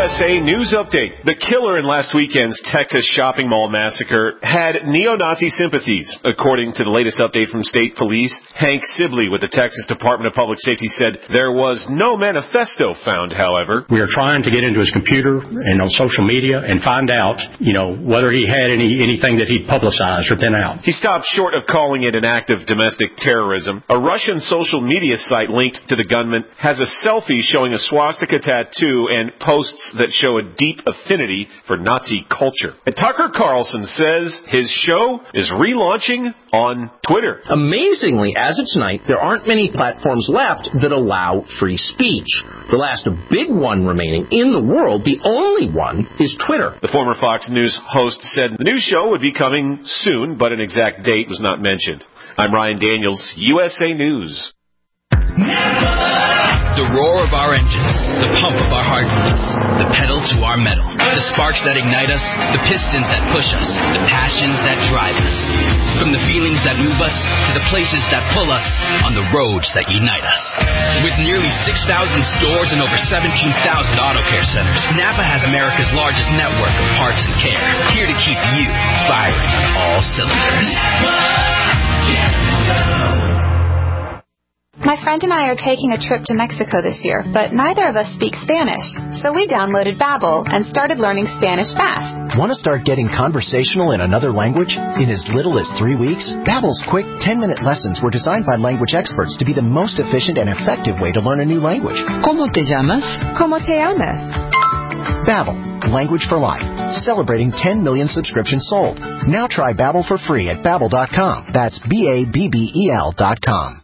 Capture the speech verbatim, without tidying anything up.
S A News Update. The killer in last weekend's Texas shopping mall massacre had neo-Nazi sympathies. According to the latest update from state police, Hank Sibley with the Texas Department of Public Safety said there was no manifesto found, however. We are trying to get into his computer and on social media and find out, you know, whether he had any anything that he'd publicized or been out. He stopped short of calling it an act of domestic terrorism. A Russian social media site linked to the gunman has a selfie showing a swastika tattoo and posts that show a deep affinity for Nazi culture. And Tucker Carlson says his show is relaunching on Twitter. Amazingly, as of tonight, there aren't many platforms left that allow free speech. The last big one remaining in the world, the only one, is Twitter. The former Fox News host said the new show would be coming soon, but an exact date was not mentioned. I'm Ryan Daniels, U S A News. The roar of our engines, the pump of our heartbeats, the pedal to our metal, the sparks that ignite us, the pistons that push us, the passions that drive us. From the feelings that move us to the places that pull us on the roads that unite us. With nearly six thousand stores and over seventeen thousand auto care centers, Napa has America's largest network of parts and care, here to keep you firing on all cylinders. My friend and I are taking a trip to Mexico this year, but neither of us speak Spanish. So we downloaded Babbel and started learning Spanish fast. Want to start getting conversational in another language? In as little as three weeks, Babbel's quick ten-minute lessons were designed by language experts to be the most efficient and effective way to learn a new language. ¿Cómo te llamas? ¿Cómo te llamas? Babbel, language for life. Celebrating ten million subscriptions sold. Now try Babbel for free at babbel dot com. That's B A B B E L dot com.